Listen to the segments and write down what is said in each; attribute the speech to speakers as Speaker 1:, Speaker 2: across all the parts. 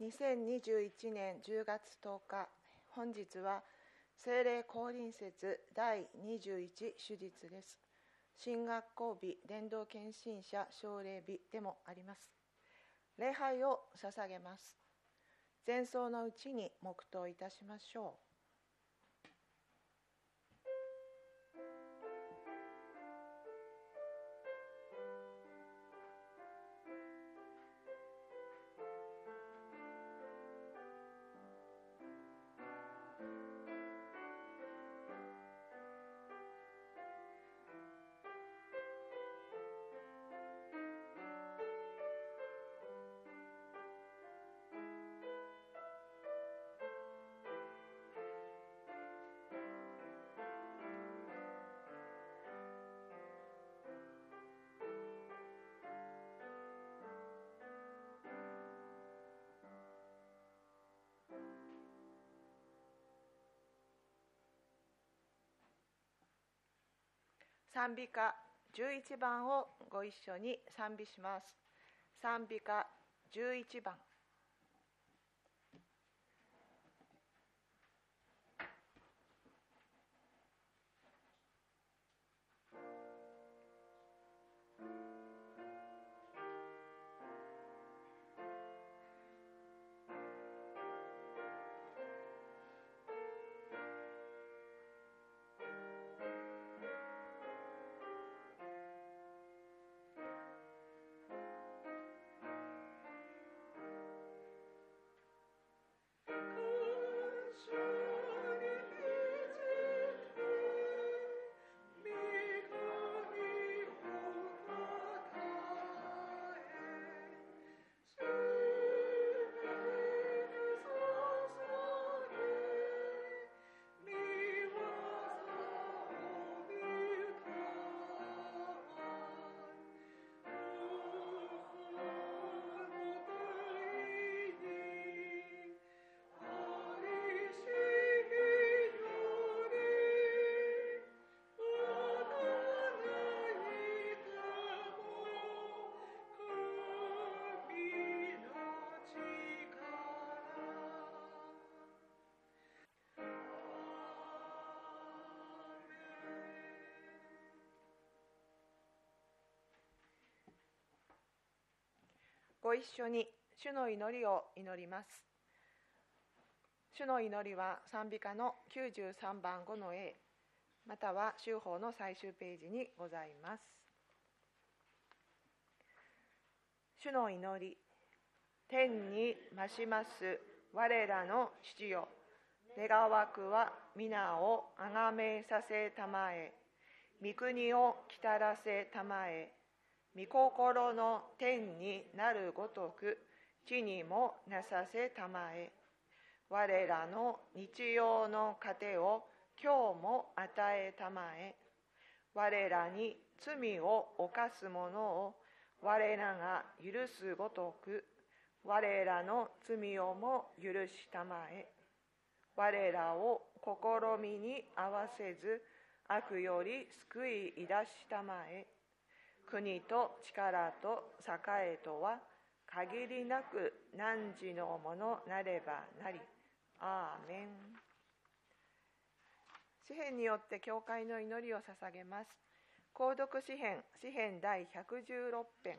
Speaker 1: 2021年10月10日、本日は聖霊降臨節第21主日です。新学校日、伝道献身者奨励日でもあります。礼拝を捧げます。前奏のうちに黙祷いたしましょう。賛美歌11番をご一緒に賛美します。賛美歌11番。ご一緒に主の祈りを祈ります。主の祈りは賛美歌の93番5の A、または修法の最終ページにございます。主の祈り。天に増します我らの父よ、願わくは皆をあがめさせたまえ、御国をきたらせたまえ、御心の天になるごとく地にもなさせたまえ。我らの日用の糧を今日も与えたまえ。我らに罪を犯す者を我らが許すごとく我らの罪をも許したまえ。我らを試みに合わせず悪より救い出したまえ。国と力と栄とは限りなく汝のものなればなり。アーメン。詩編によって教会の祈りを捧げます。購読詩編第116編。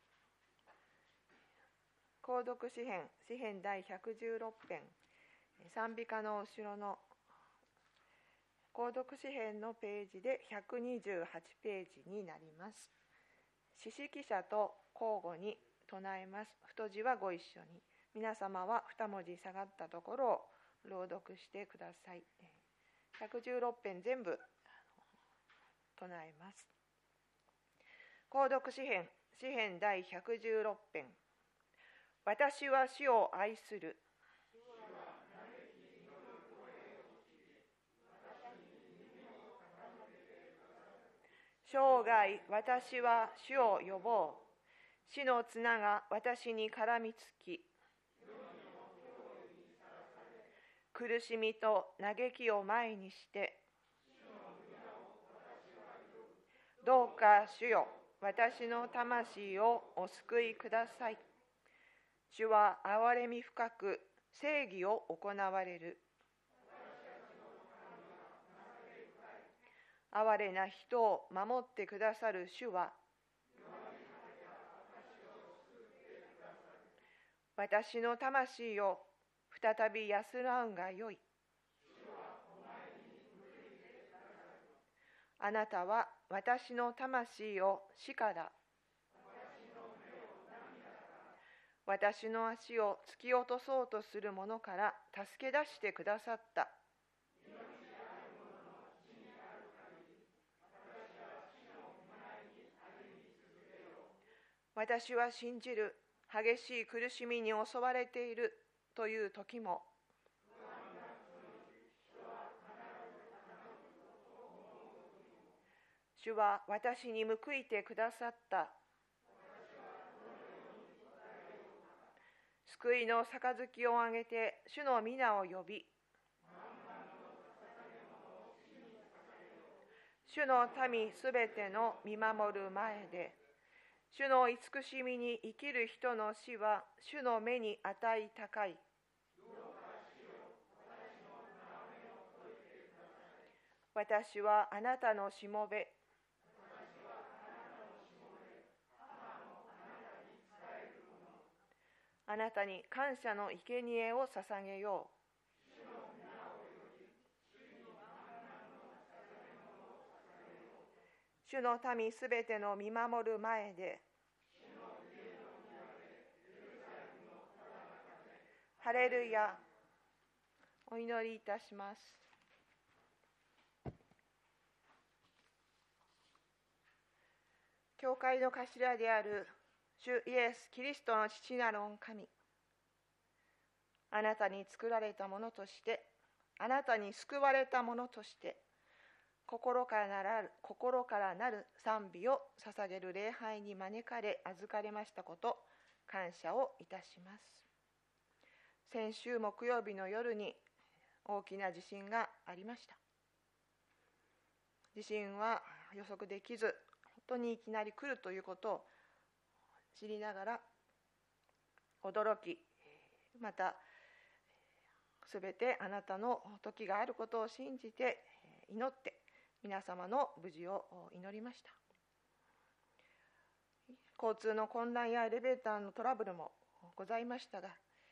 Speaker 1: 購読詩編第116編。賛美歌の後ろの購読詩編のページで128ページになります。詩識者と交互に唱えます。太字はご一緒に。皆様は2文字下がったところを朗読してください。116編全部唱えます。購読詩編第116編。私は主を愛する。生涯私は主を呼ぼう。死の綱が私に絡みつき、苦しみと嘆きを前にして、どうか主よ、私の魂をお救いください。 主は憐れみ深く正義を行われる。哀れな人を守ってくださる主は、私の魂を再び安らうがよい。あなたは私の魂を死から、私の足を突き落とそうとする者から助け出してくださった。私は信じる。激しい苦しみに襲われているという時も、主は私に報いてくださった。救いの杯を上げて主の皆を呼び、主の民すべての見守る前で、主の慈しみに生きる人の死は主の目に値高い。私はあなたのしもべ、あなたに感謝の生贄を捧げよう。主の民すべての見守る前で、ハレルヤ。お祈りいたします。教会の頭である主イエス・キリストの父なる御神、あなたに作られたものとして、あなたに救われたものとして、心からなる賛美を捧げる礼拝に招かれ預かれましたこと、感謝をいたします。先週木曜日の夜に大きな地震がありました。地震は予測できず、本当にいきなり来るということを知りながら驚き、またすべてあなたの時があることを信じて祈って皆様の無事を祈りました。交通の混乱やエレベーターのトラブルもございましたが、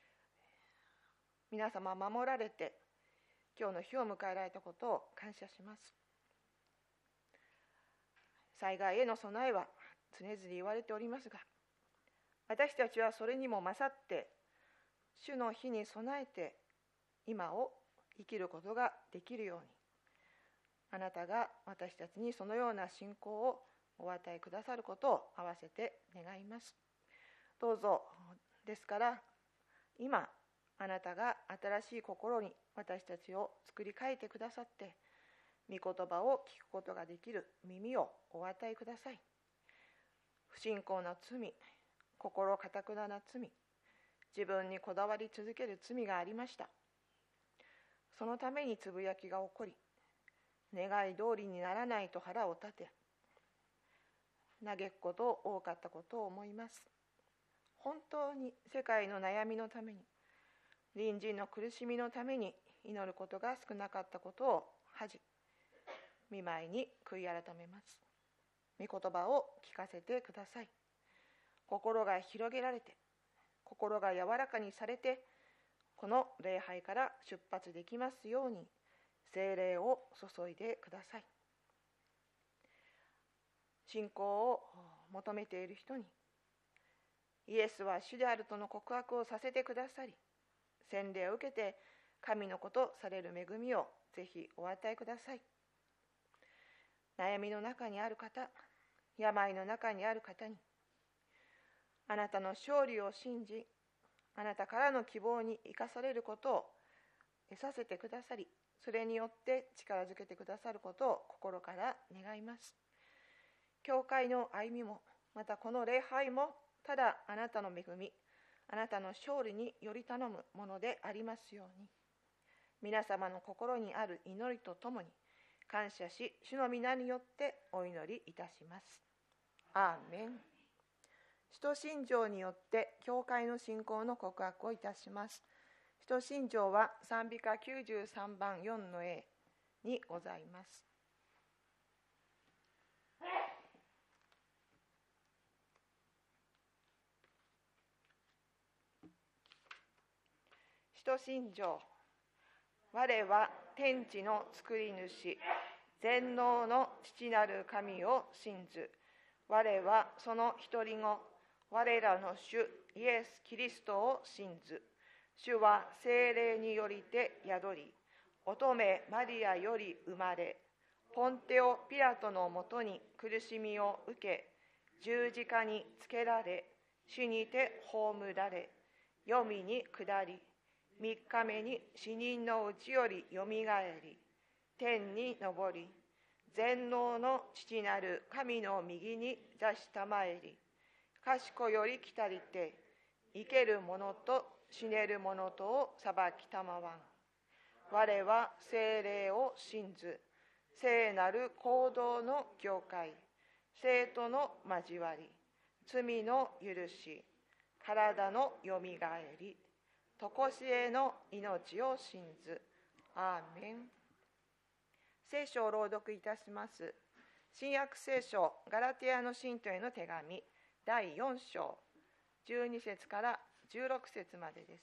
Speaker 1: 皆様守られて今日の日を迎えられたことを感謝します。災害への備えは常々言われておりますが、私たちはそれにも勝って主の日に備えて今を生きることができるように、あなたが私たちにそのような信仰をお与えくださることを併せて願います。どうぞですから今あなたが新しい心に私たちを作り変えてくださって、御言葉を聞くことができる耳をお与えください。不信仰な罪、心かたくなな罪、自分にこだわり続ける罪がありました。そのためにつぶやきが起こり、願い通りにならないと腹を立て、嘆くこと多かったことを思います。本当に世界の悩みのために、隣人の苦しみのために祈ることが少なかったことを恥じ、御前に悔い改めます。御言葉を聞かせてください。心が広げられて、心が柔らかにされて、この礼拝から出発できますように聖霊を注いでください。信仰を求めている人に、イエスは主であるとの告白をさせてくださり、洗礼を受けて神の子とされる恵みをぜひお与えください。悩みの中にある方、病の中にある方に、あなたの勝利を信じ、あなたからの希望に生かされることを得させてくださり、それによって力づけてくださることを心から願います。教会の歩みも、またこの礼拝も、ただあなたの恵み、あなたの勝利により頼むものでありますように、皆様の心にある祈りとともに感謝し、主の皆によってお祈りいたします。アーメン。 使徒信条によって教会の信仰の告白をいたします。使徒信条は賛美歌93番4の A にございます。使徒信条。我は天地の作り主、全能の父なる神を信ず。我はその一人子、我らの主イエス・キリストを信ず。主は聖霊によりて宿り、乙女マリアより生まれ、ポンテオ・ピラトのもとに苦しみを受け、十字架につけられ、死にて葬られ、黄泉に下り、3日目に死人のうちよりよみがえり、天に昇り、全能の父なる神の右に座したまえり、賢より来たりて、生ける者と死ねる者とを裁きたまわん。我は聖霊を信ず、聖なる行動の教会、聖徒の交わり、罪の許し、体のよみがえり、とこしえの命を信ず。アーメン。聖書を朗読いたします。新約聖書ガラテヤの信徒への手紙第4章12節から16節までです。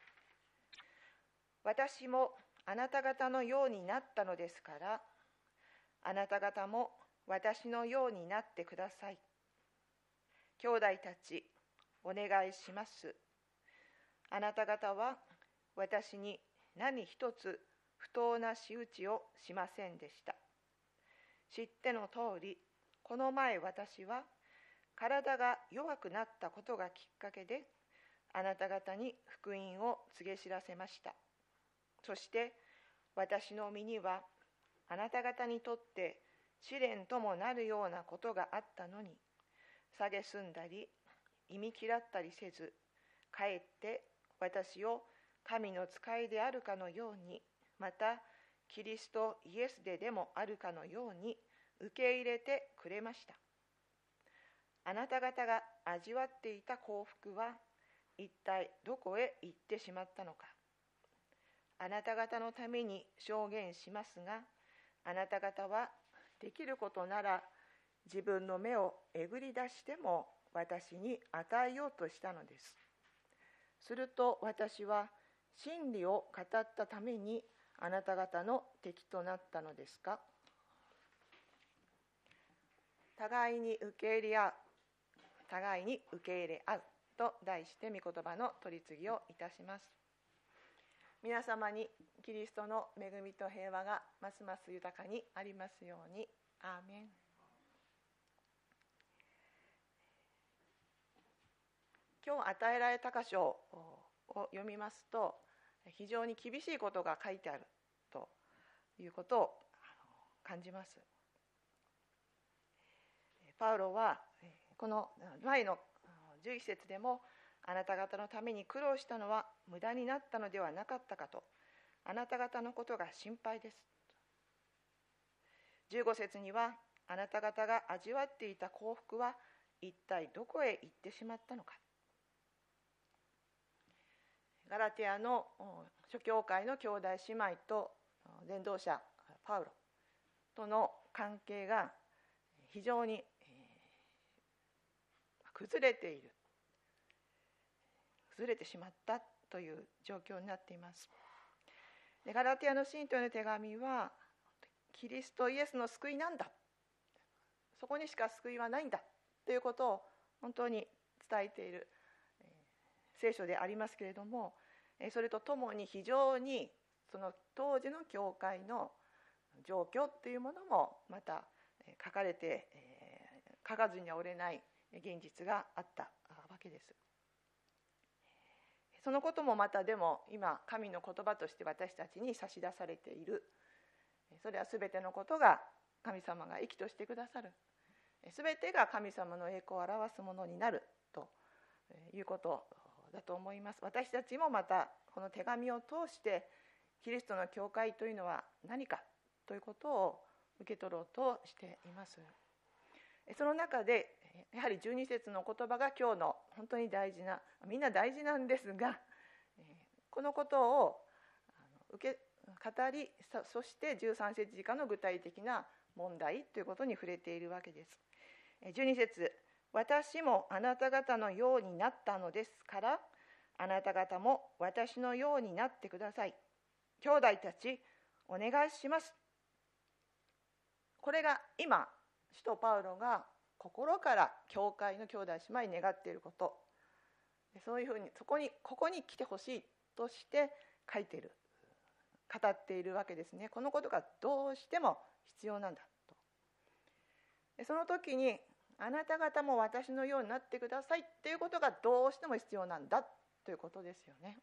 Speaker 1: 私もあなた方のようになったのですから、あなた方も私のようになってください。兄弟たち、お願いします。あなた方は私に何一つ不当な仕打ちをしませんでした。知っての通り、この前私は体が弱くなったことがきっかけで、あなた方に福音を告げ知らせました。そして私の身にはあなた方にとって試練ともなるようなことがあったのに、蔑んだり忌み嫌ったりせず、かえって私を神の使いであるかのように、またキリストイエスでもあるかのように受け入れてくれました。あなた方が味わっていた幸福は一体どこへ行ってしまったのか。あなた方のために証言しますが、あなた方はできることなら自分の目をえぐり出しても私に与えようとしたのです。すると私は真理を語ったためにあなた方の敵となったのですか。互いに受け入れ合う、互いに受け入れ合うと題して御言葉の取り次ぎをいたします。皆様にキリストの恵みと平和がますます豊かにありますように。アーメン。今日与えられた箇所を読みますと、非常に厳しいことが書いてあるということを感じます。パウロはこの前の11節でも、あなた方のために苦労したのは無駄になったのではなかったかと、あなた方のことが心配です。15節には、あなた方が味わっていた幸福は一体どこへ行ってしまったのか。ガラテヤの諸教会の兄弟姉妹と伝道者パウロとの関係が非常に崩れている、崩れてしまったという状況になっています。でガラテヤの信徒への手紙は、キリストイエスの救いなんだ、そこにしか救いはないんだということを本当に伝えている聖書でありますけれども、それとともに非常にその当時の教会の状況というものもまた書かれて、書かずにはおれない現実があったわけです。そのこともまたでも今神の言葉として私たちに差し出されている。それは全てのことが神様が益としてくださる、全てが神様の栄光を表すものになるということだと思います。私たちもまたこの手紙を通してキリストの教会というのは何かということを受け取ろうとしています。その中でやはり12節の言葉が今日の本当に大事な、みんな大事なんですが、このことを語り、そして13節以下の具体的な問題ということに触れているわけです。12節、私もあなた方のようになったのですから、あなた方も私のようになってください。兄弟たち、お願いします。これが今、使徒パウロが心から教会の兄弟姉妹に願っていること、そういうふうにここに来てほしいとして書いている、語っているわけですね。このことがどうしても必要なんだと。その時にあなた方も私のようになってくださいということがどうしても必要なんだということですよね。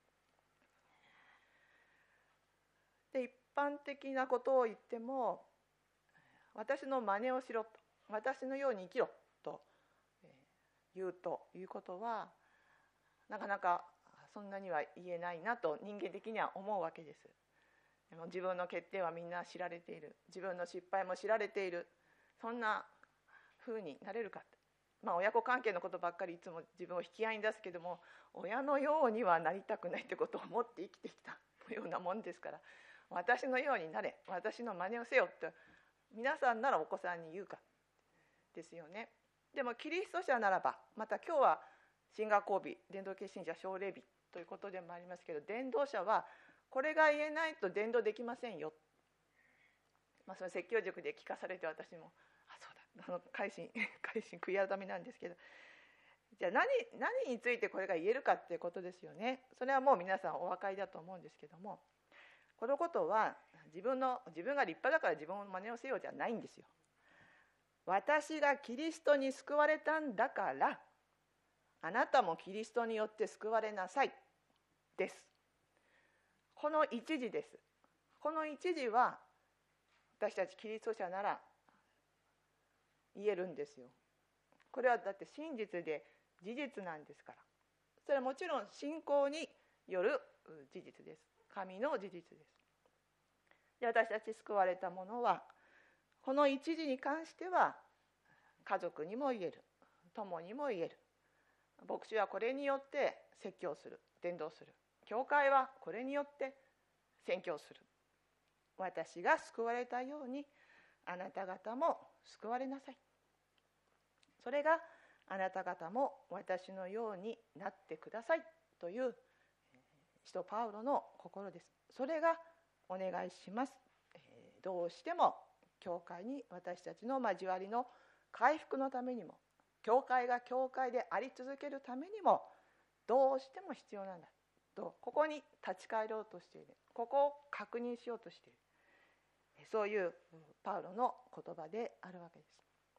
Speaker 1: で、一般的なことを言っても、私の真似をしろと、私のように生きろと言うということは、なかなかそんなには言えないなと人間的には思うわけです。でも自分の欠点はみんな知られている、自分の失敗も知られている、そんな風になれるか。親子関係のことばっかりいつも自分を引き合いに出すけども、親のようにはなりたくないってことを思って生きてきたようなもんですから、私のようになれ、私の真似をせよって皆さんならお子さんに言うかですよね。でもキリスト者ならば、また今日は神学講義、伝道系信者奨励日ということでもありますけど、伝道者はこれが言えないと伝道できませんよ。その説教塾で聞かされて、私もそうだ、改心悔い改めなんですけど、じゃあ何についてこれが言えるかっていうことですよね。それはもう皆さんお分かりだと思うんですけども、このことは自分が立派だから自分の真似をせよじゃないんですよ。私がキリストに救われたんだから、あなたもキリストによって救われなさいです。この一時です。この一時は私たちキリスト者なら言えるんですよ。これはだって真実で事実なんですから。それはもちろん信仰による事実です。神の事実です。で、私たち救われた者はこの一時に関しては家族にも言える、友にも言える。牧師はこれによって説教する、伝道する。教会はこれによって宣教する。私が救われたようにあなた方も救われなさい。それがあなた方も私のようになってくださいという使徒パウロの心です。それがお願いします。どうしても教会に私たちの交わりの回復のためにも、教会が教会であり続けるためにもどうしても必要なんだと、ここに立ち返ろうとしている、ここを確認しようとしている、そういうパウロの言葉であるわけです。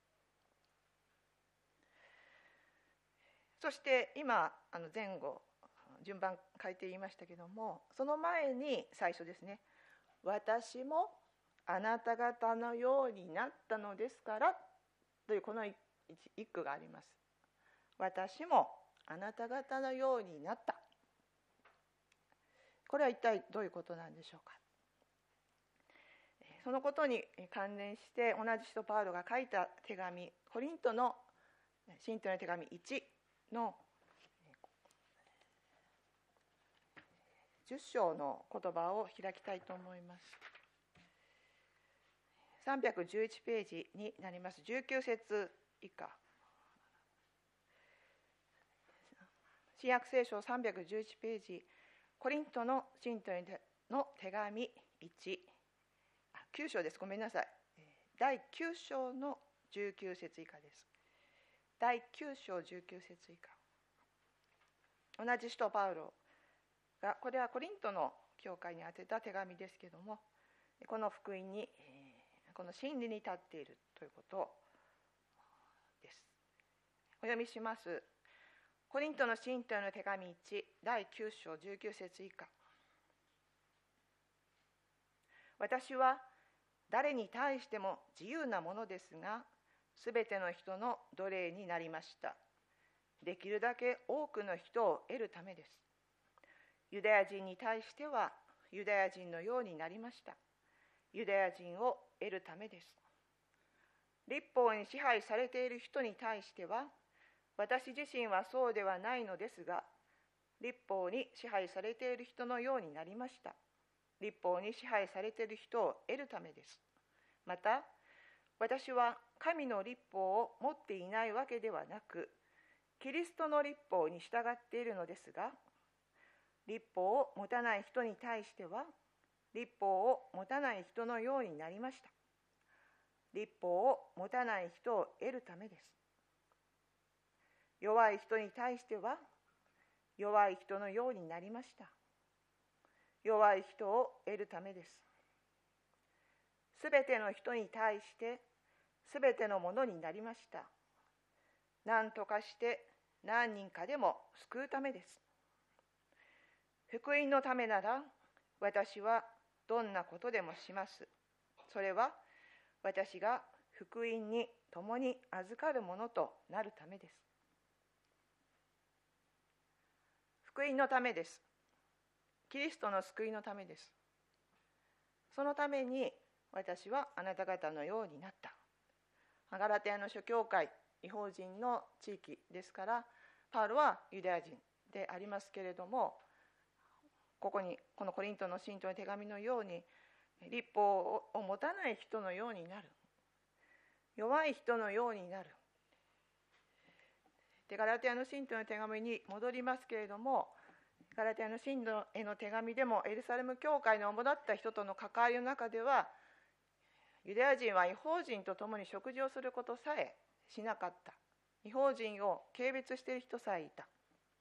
Speaker 1: そして今前後順番書いて言いましたけども、その前に最初ですね、私もあなた方のようになったのですからというこの一句があります。私もあなた方のようになった。これは一体どういうことなんでしょうか。そのことに関連して同じ使徒パウロが書いた手紙、コリントの信徒の手紙1の10章の言葉を開きたいと思います。311ページになります。19節以下。新約聖書311ページ、コリントの信徒の手紙9章です。ごめんなさい。第9章の19節以下です。第9章19節以下。同じ使徒パウロが、これはコリントの教会に宛てた手紙ですけども、この福音に、この真理に立っているということです。お読みします。コリントの信徒への手紙1、第9章19節以下。私は誰に対しても自由なものですが、すべての人の奴隷になりました。できるだけ多くの人を得るためです。ユダヤ人に対してはユダヤ人のようになりました。ユダヤ人を得るためです。 律法に支配されている人に対しては、私自身はそうではないのですが、律法に支配されている人のようになりました。律法に支配されている人を得るためです。また、私は神の律法を持っていないわけではなく、キリストの律法に従っているのですが、律法を持たない人に対しては、律法を持たない人のようになりました。律法を持たない人を得るためです。弱い人に対しては、弱い人のようになりました。弱い人を得るためです。すべての人に対して、すべてのものになりました。何とかして何人かでも救うためです。福音のためなら、私はどんなことでもします。それは、私が福音に共に預かるものとなるためです。福音のためです。キリストの救いのためです。そのために私はあなた方のようになった。ガラテヤの諸教会、異邦人の地域ですから、パウロはユダヤ人でありますけれども、このコリントの信徒の手紙のように、律法を持たない人のようになる。弱い人のようになる。で、ガラテヤの信徒の手紙に戻りますけれども、ガラテヤの信徒への手紙でもエルサレム教会の主だった人との関わりの中では、ユダヤ人は異邦人と共に食事をすることさえしなかった。異邦人を軽蔑している人さえいた。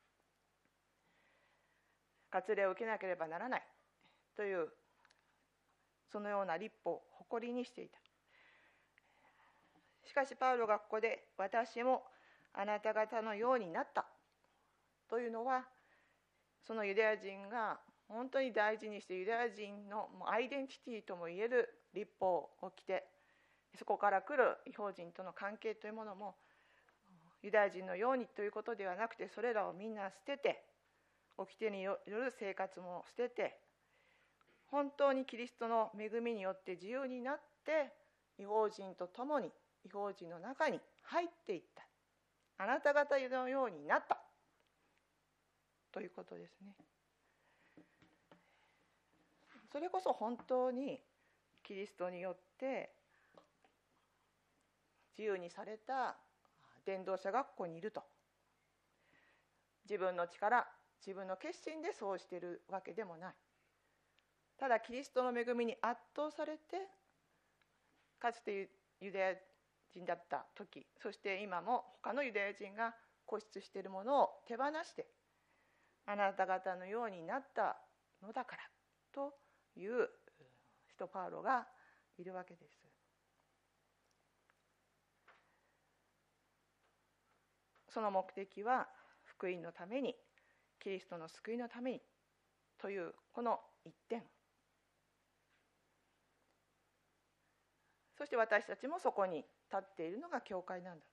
Speaker 1: 割礼を受けなければならないという、そのような律法を誇りにしていた。しかしパウロがここで、私もあなた方のようになったというのは、そのユダヤ人が本当に大事にして、ユダヤ人のアイデンティティともいえる律法を着て、そこから来る異邦人との関係というものもユダヤ人のようにということではなくて、それらをみんな捨てて、掟による生活も捨てて、本当にキリストの恵みによって自由になって、異邦人と共に異邦人の中に入っていった。あなた方のようになったということですね。それこそ本当にキリストによって自由にされた伝道者がここにいると。自分の力、自分の決心でそうしているわけでもない。ただキリストの恵みに圧倒されて、かつてユダヤ人だった時、そして今も他のユダヤ人が固執しているものを手放して、あなた方のようになったのだからという使徒パウロがいるわけです。その目的は福音のために、キリストの救いのためにというこの一点。そして私たちもそこに立っているのが教会なんだ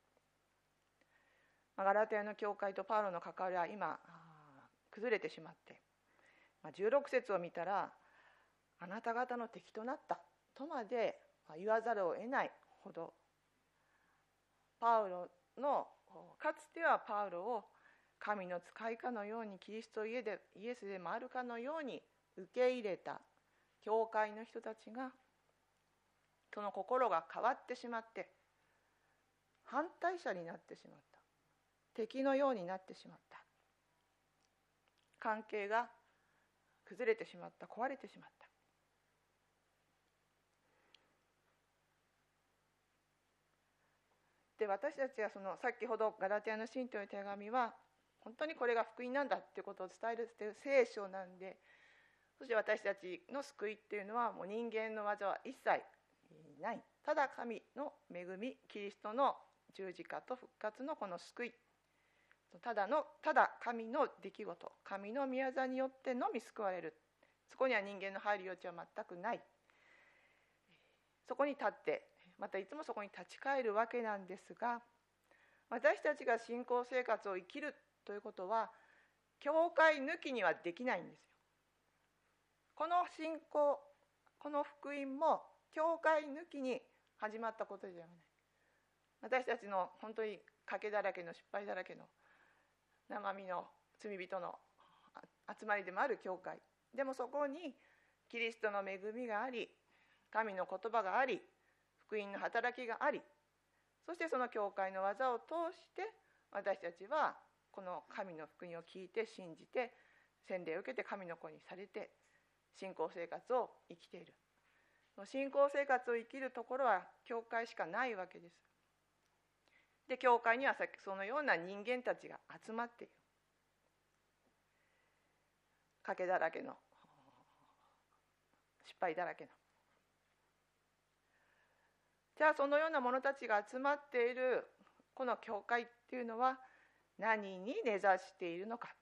Speaker 1: と。ガラテヤの教会とパウロの関わりは今崩れてしまって、16節を見たら、あなた方の敵となったとまで言わざるを得ないほど、パウロのかつてはパウロを神の使いかのように、キリストイエスでもあるかのように受け入れた教会の人たちが、その心が変わってしまって、反対者になってしまった。敵のようになってしまった。関係が崩れてしまった。壊れてしまった。で、私たちは先ほどガラテヤの信徒の手紙は本当にこれが福音なんだっていうことを伝える聖書なんで、そして私たちの救いっていうのはもう人間の技は一切ない。ただ神の恵み、キリストの十字架と復活のこの救い、ただ神の出来事、神の御業によってのみ救われる。そこには人間の入る余地は全くない。そこに立って、またいつもそこに立ち返るわけなんですが、私たちが信仰生活を生きるということは、教会抜きにはできないんですよ。この信仰、この福音も教会抜きに始まったことではない。私たちの本当に賭けだらけの失敗だらけの生身の罪人の集まりでもある教会でも、そこにキリストの恵みがあり、神の言葉があり、福音の働きがあり、そしてその教会の技を通して私たちはこの神の福音を聞いて信じて洗礼を受けて神の子にされて信仰生活を生きている。信仰生活を生きるところは教会しかないわけです。で、教会にはそのような人間たちが集まっている。賭けだらけの、失敗だらけの。じゃあそのような者たちが集まっているこの教会っていうのは何に根ざしているのか。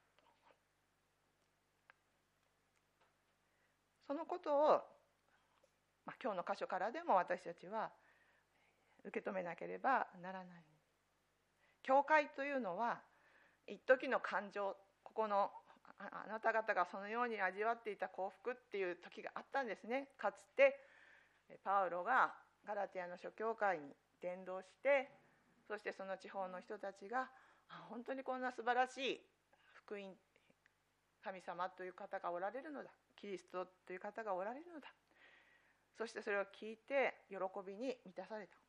Speaker 1: そのことを、今日の箇所からでも私たちは受け止めなければならない。教会というのは一時の感情、ここのあなた方がそのように味わっていた幸福っていう時があったんですね。かつてパウロがガラテヤの諸教会に伝道して、そしてその地方の人たちが本当にこんな素晴らしい福音、神様という方がおられるのだ、キリストという方がおられるのだ、そしてそれを聞いて喜びに満たされた。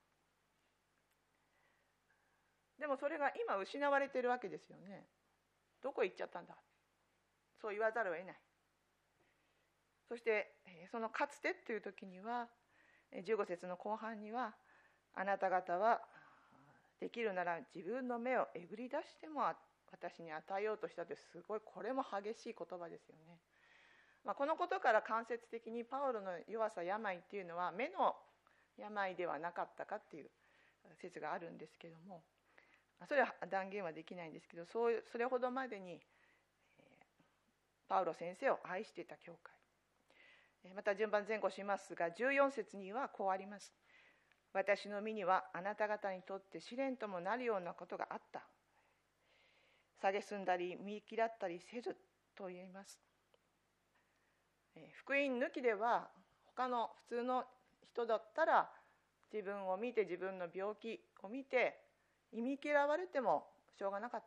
Speaker 1: でもそれが今失われているわけですよね。どこへ行っちゃったんだ、そう言わざるを得ない。そしてそのかつてという時には15節の後半には、あなた方はできるなら自分の目をえぐり出しても私に与えようとしたという、すごいこれも激しい言葉ですよね。このことから間接的にパウロの弱さ、病っていうのは目の病ではなかったかっていう説があるんですけども、それは断言はできないんですけど、それほどまでにパウロ先生を愛していた教会。また順番前後しますが、14節にはこうあります。私の身にはあなた方にとって試練ともなるようなことがあった。蔑んだり見嫌ったりせずと言います。福音抜きでは他の普通の人だったら、自分を見て、自分の病気を見て忌み嫌われてもしょうがなかった、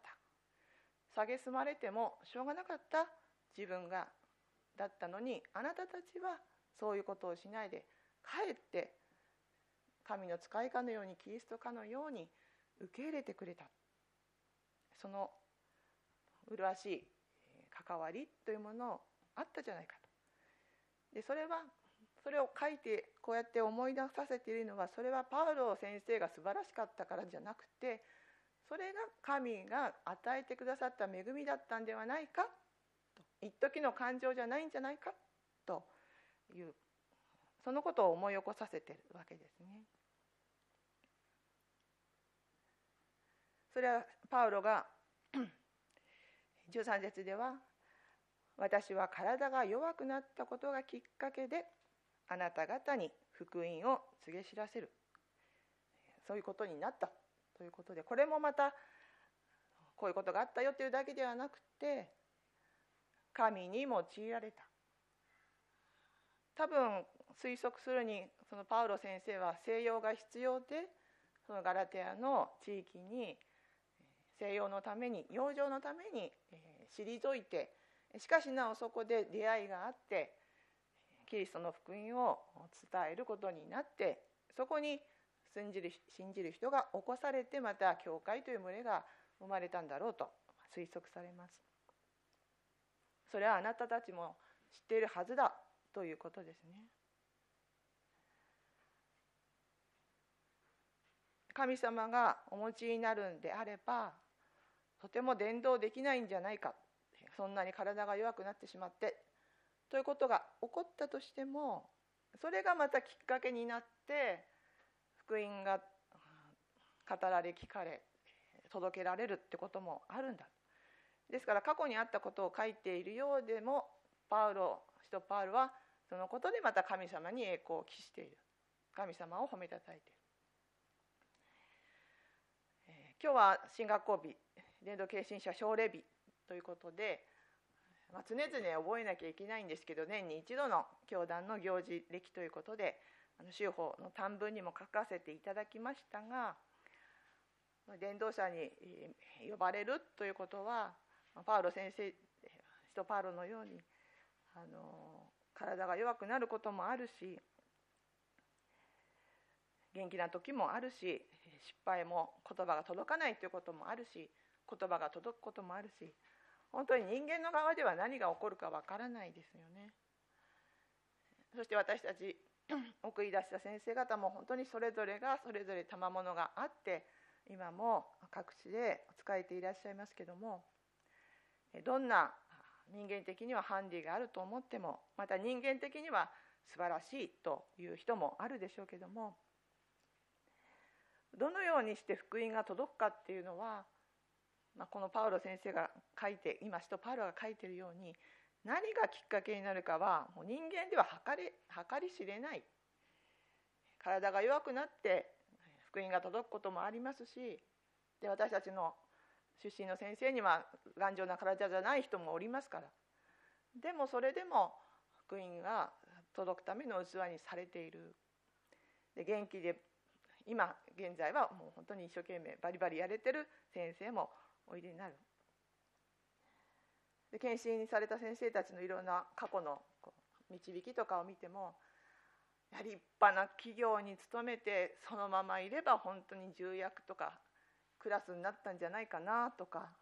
Speaker 1: 蔑まれてもしょうがなかった自分がだったのに、あなたたちはそういうことをしないで、かえって神の使いかのように、キリストかのように受け入れてくれた。その麗しい関わりというものをあったじゃないかと。で、それを書いてこうやって思い出させているのは、それはパウロ先生が素晴らしかったからじゃなくて、それが神が与えてくださった恵みだったんではないかと、一時の感情じゃないんじゃないかという、そのことを思い起こさせているわけですね。それはパウロが13節では、私は体が弱くなったことがきっかけであなた方に福音を告げ知らせる、そういうことになったということで、これもまたこういうことがあったよというだけではなくて、神に用いられた。多分推測するに、そのパウロ先生は静養が必要で、そのガラテヤの地域に静養のために、養生のために退いて、しかしなおそこで出会いがあって、キリストの福音を伝えることになって、そこに信じる人が起こされて、また教会という群れが生まれたんだろうと推測されます。それはあなたたちも知っているはずだということですね。神様がお持ちになるんであれば、とても伝道できないんじゃないか、そんなに体が弱くなってしまってということが起こったとしても、それがまたきっかけになって福音が語られ聞かれ届けられるってこともあるんだ。ですから過去にあったことを書いているようでも、使徒パウロはそのことでまた神様に栄光を期している、神様を褒めたたえている。今日は新学校日、伝道継信者奨励日ということで、常々覚えなきゃいけないんですけど、年に一度の教団の行事歴ということで修法の短文にも書かせていただきましたが、伝道者に呼ばれるということは、パウロ先生、使徒パウロのように体が弱くなることもあるし、元気な時もあるし、失敗も言葉が届かないということもあるし、言葉が届くこともあるし、本当に人間の側では何が起こるかわからないですよね。そして私たち送り出した先生方も本当にそれぞれがそれぞれ賜物があって、今も各地で仕えていらっしゃいますけども、どんな人間的にはハンディがあると思っても、また人間的には素晴らしいという人もあるでしょうけども、どのようにして福音が届くかっていうのは、このパウロ先生が書いて、今使徒パウロが書いているように、何がきっかけになるかはもう人間では計り知れない。体が弱くなって福音が届くこともありますし、で私たちの出身の先生には頑丈な体じゃない人もおりますから、でもそれでも福音が届くための器にされている。で元気で今現在はもう本当に一生懸命バリバリやれてる先生もおいでになる。で献身された先生たちのいろんな過去の導きとかを見ても、立派な企業に勤めてそのままいれば本当に重役とかクラスになったんじゃないかなとか、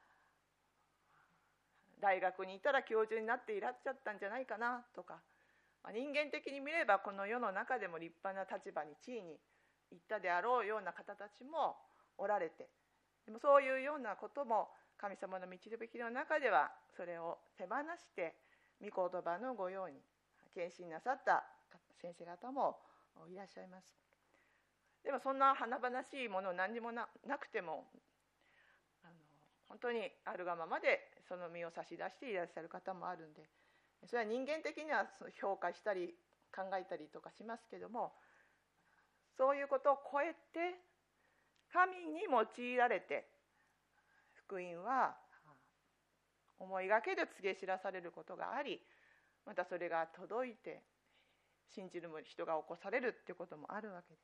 Speaker 1: 大学にいたら教授になっていらっしゃったんじゃないかなとか、人間的に見ればこの世の中でも立派な立場に地位に行ったであろうような方たちもおられて、でもそういうようなことも神様の導きの中ではそれを手放して御言葉の御用に献身なさった先生方もいらっしゃいます。でもそんな華々しいもの何にも なくても、本当にあるがままでその身を差し出していらっしゃる方もあるんで、それは人間的には評価したり考えたりとかしますけども、そういうことを超えて神に用いられて福音は思いがけで告げ知らされることがあり、またそれが届いて信じる人が起こされるっていうこともあるわけ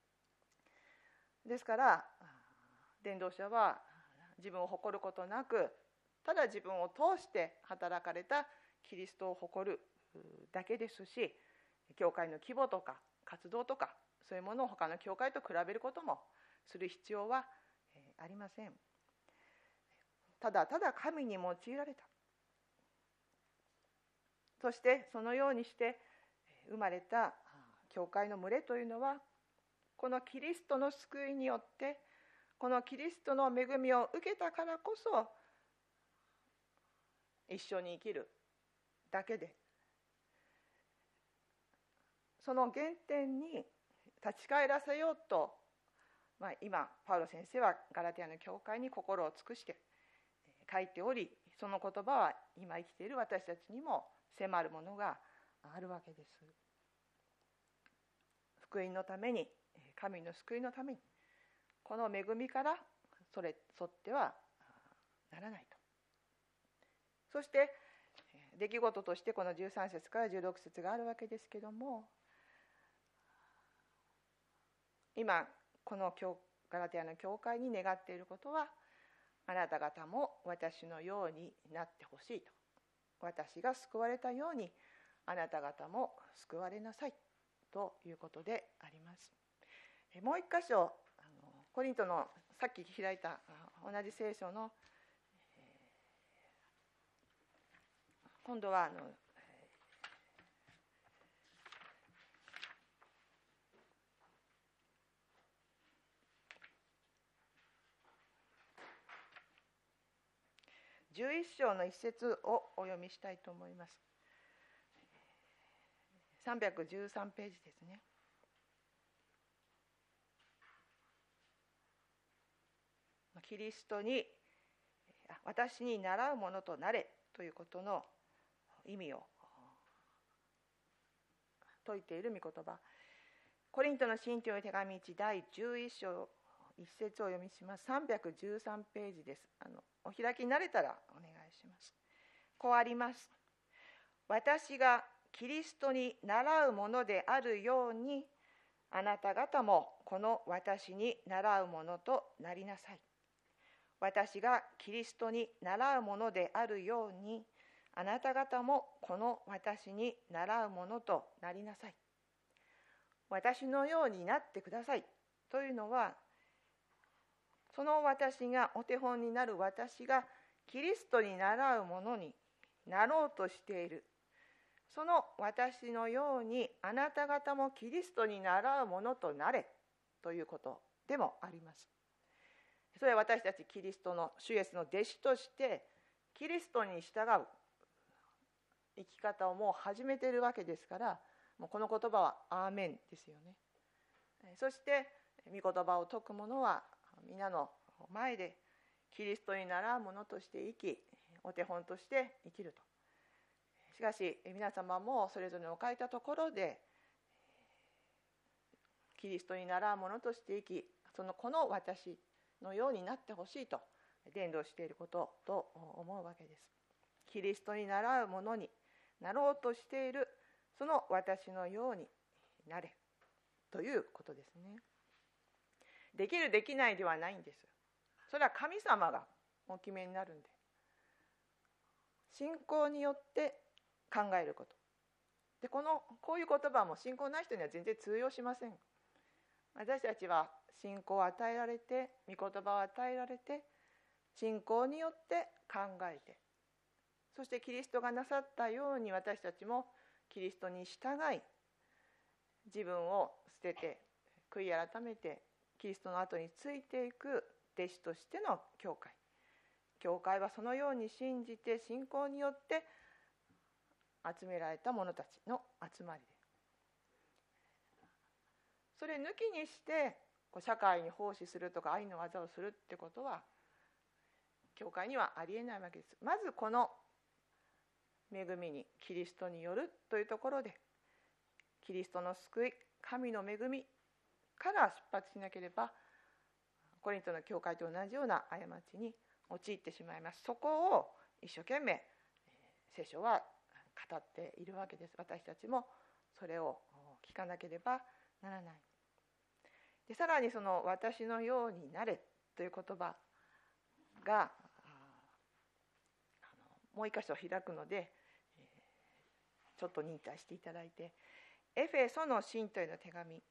Speaker 1: ですから、伝道者は自分を誇ることなく、ただ自分を通して働かれたキリストを誇るだけですし、教会の規模とか活動とかそういうものを他の教会と比べることもする必要はありません。ただただ神に用いられた。そしてそのようにして生まれた教会の群れというのは、このキリストの救いによって、このキリストの恵みを受けたからこそ一緒に生きるだけで、その原点に立ち返らせようと、今パウロ先生はガラテヤの教会に心を尽くして書いており、その言葉は今生きている私たちにも迫るものがあるわけです。福音のために、神の救いのために、この恵みからそれ沿ってはならないと。そして出来事としてこの13節から16節があるわけですけども、今このガラテヤの教会に願っていることは、あなた方も私のようになってほしいと。私が救われたようにあなた方も救われなさいということであります。もう一箇所、コリントのさっき開いた同じ聖書の今度は11章の一節をお読みしたいと思います。313ページですね。キリストに私に倣うものとなれということの意味を説いている御言葉、コリントの信徒の手紙1第11章一節を読みします。313ページです。お開きになれたらお願いします。こうあります。私がキリストに倣うものであるように、あなた方もこの私に倣うものとなりなさい。私がキリストに倣うものであるように、あなた方もこの私に倣うものとなりなさい。私のようになってくださいというのは、その私が、お手本になる私がキリストに倣うものになろうとしている、その私のようにあなた方もキリストに倣うものとなれということでもあります。それは私たちキリストの主イエスの弟子としてキリストに従う生き方をもう始めているわけですから、もうこの言葉はアーメンですよね。そして御言葉を説く者は皆の前でキリストに倣うものとして生き、お手本として生きると。しかし皆様もそれぞれの置かれたところでキリストに倣うものとして生き、この私のようになってほしいと伝道していることと思うわけです。キリストに倣うものになろうとしている、その私のようになれということですね。できるできないではないんです。それは神様がお決めになるんで、信仰によって考えることで、こういう言葉も信仰ない人には全然通用しません。私たちは信仰を与えられて、御言葉を与えられて、信仰によって考えて、そしてキリストがなさったように私たちもキリストに従い、自分を捨てて悔い改めてキリストの後についていく弟子としての教会。教会はそのように信じて信仰によって集められた者たちの集まりで、それ抜きにして社会に奉仕するとか愛の技をするってことは教会にはありえないわけです。まずこの恵みに、キリストによるというところで、キリストの救い、神の恵みから出発しなければ、コリントの教会と同じような過ちに陥ってしまいます。そこを一生懸命聖書は語っているわけです。私たちもそれを聞かなければならない。で、さらにその私のようになれという言葉がもう一箇所開くので、ちょっと忍耐していただいて、エフェソの信徒への手紙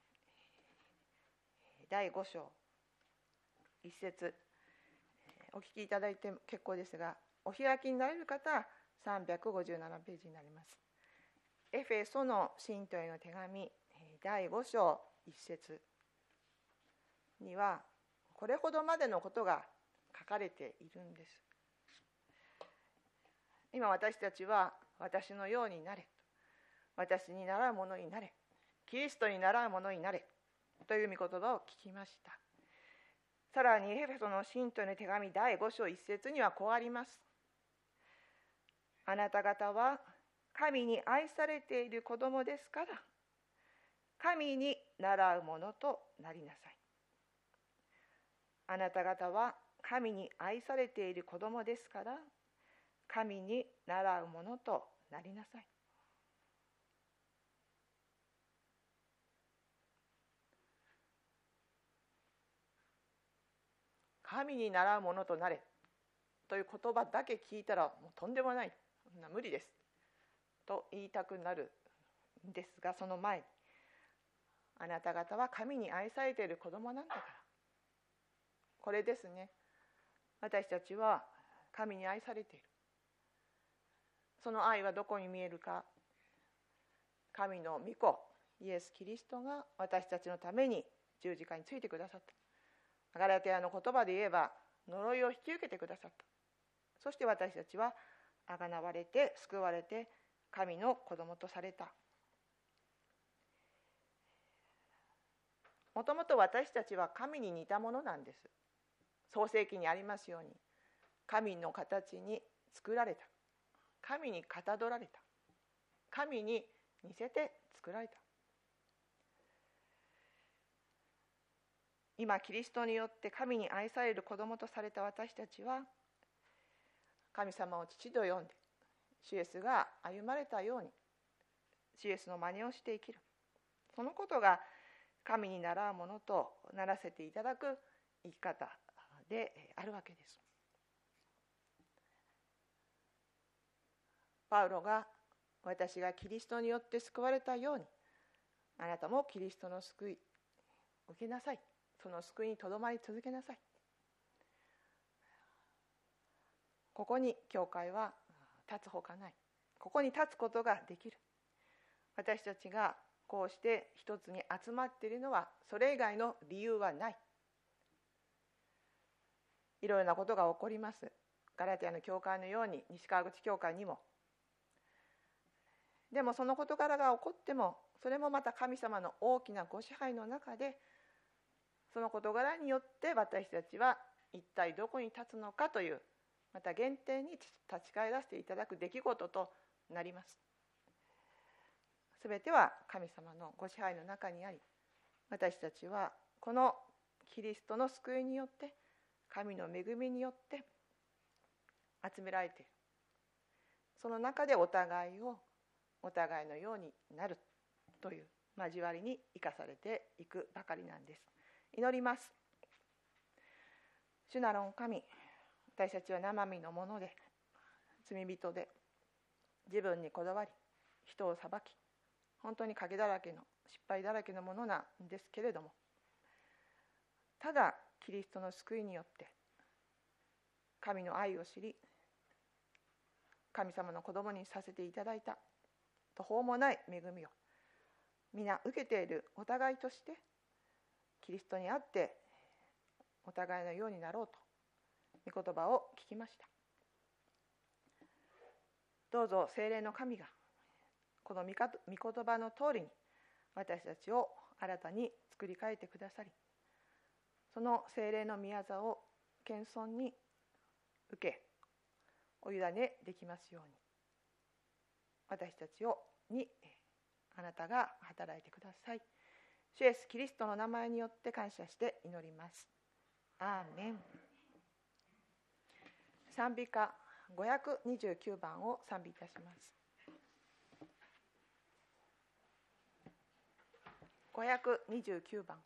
Speaker 1: 第5章1節、お聞きいただいて結構ですが、お開きになれる方は357ページになります。エフェソの信徒への手紙第5章1節にはこれほどまでのことが書かれているんです。今私たちは私のようになれ、私に倣うものになれ、キリストに倣うものになれという御言葉を聞きました。さらにエフェソの信徒への手紙第5章1節にはこうあります。あなた方は神に愛されている子供ですから、神に倣うものとなりなさい。あなた方は神に愛されている子供ですから、神に倣うものとなりなさい。神に倣うものとなれという言葉だけ聞いたらもうとんでもない、そんな無理ですと言いたくなるんですが、その前にあなた方は神に愛されている子供なんだから、これですね。私たちは神に愛されている。その愛はどこに見えるか。神の御子イエス・キリストが私たちのために十字架についてくださった。ガラテヤの言葉で言えば呪いを引き受けてくださった。そして私たちは贖われて救われて神の子供とされた。もともと私たちは神に似たものなんです。創世記にありますように、神の形に作られた、神にかたどられた、神に似せて作られた。今キリストによって神に愛される子供とされた私たちは、神様を父と呼んで主イエスが歩まれたように、 イエスの真似をして生きる、そのことが神に倣うものとならせていただく生き方であるわけです。パウロが私がキリストによって救われたように、あなたもキリストの救いを受けなさい。その救いにとどまり続けなさい。ここに教会は立つほかない。ここに立つことができる。私たちがこうして一つに集まっているのはそれ以外の理由はない。いろいろなことが起こります。ガラテヤの教会のように西川口教会にも。でもその事柄が起こっても、それもまた神様の大きなご支配の中で、その事柄によって私たちは一体どこに立つのかという、また原点に立ち返らせていただく出来事となります。すべては神様のご支配の中にあり、私たちはこのキリストの救いによって、神の恵みによって集められている。その中でお互いのようになるという交わりに生かされていくばかりなんです。祈ります。主なる御神、私たちは生身のもので、罪人で、自分にこだわり、人を裁き、本当に影だらけの、失敗だらけのものなんですけれども、ただキリストの救いによって神の愛を知り、神様の子供にさせていただいた途方もない恵みを皆受けているお互いとして、キリストにあってお互いのようになろうと御言葉を聞きました。どうぞ聖霊の神がこの御言葉の通りに私たちを新たに作り変えてくださり、その聖霊の御業を謙遜に受けお委ねできますように、私たちにあなたが働いてください。主イエスキリストの名前によって感謝して祈ります。アーメン。賛美歌529番を賛美いたします。529番。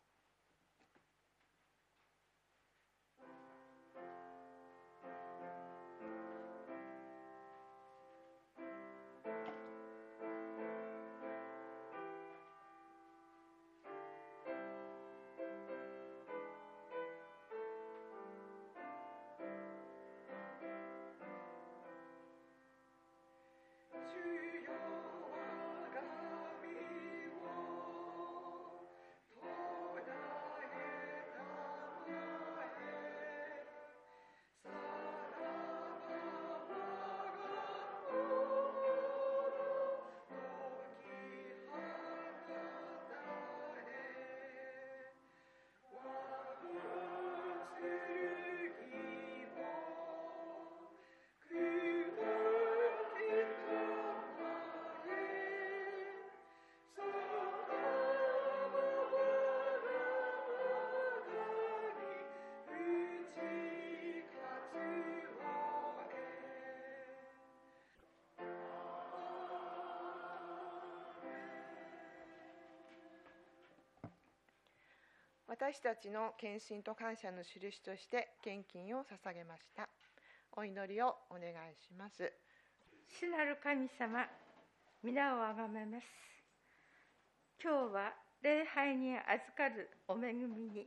Speaker 1: 私たちの献身と感謝の印として献金を捧げました。お祈りをお願いします。
Speaker 2: 主なる神様、皆をあがめます。今日は礼拝に預かるお恵みに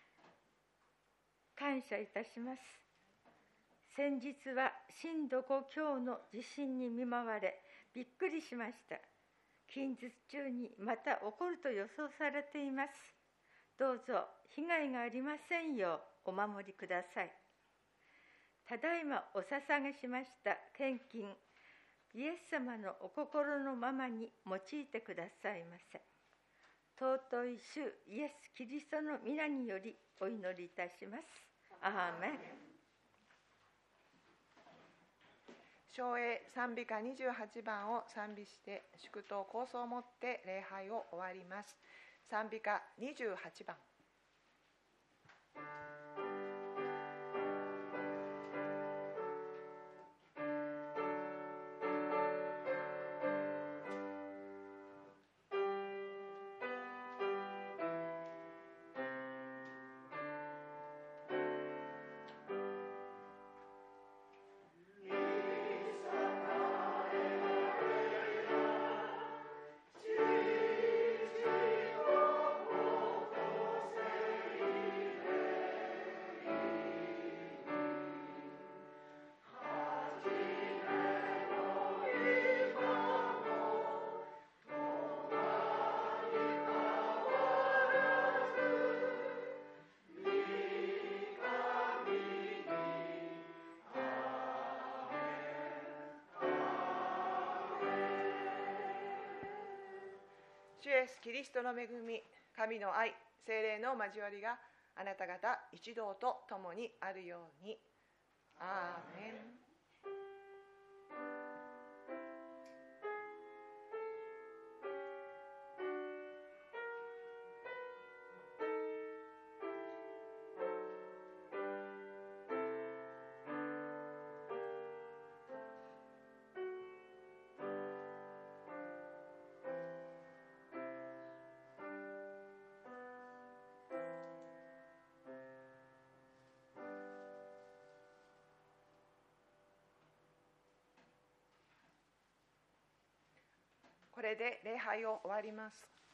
Speaker 2: 感謝いたします。先日は震度5強の地震に見舞われびっくりしました。近日中にまた起こると予想されています。どうぞ被害がありませんようお守りください。ただいまお捧げしました献金、イエス様のお心のままに用いてくださいませ。尊い主イエス・キリストの皆によりお祈りいたします。アーメン。
Speaker 1: 唱詠賛美歌28番を賛美して祝祷構想をもって礼拝を終わります。賛美歌28番。 主イエスキリストの恵み、神の愛、聖霊の交わりがあなた方一同と共にあるように。アーメン。これで礼拝を終わります。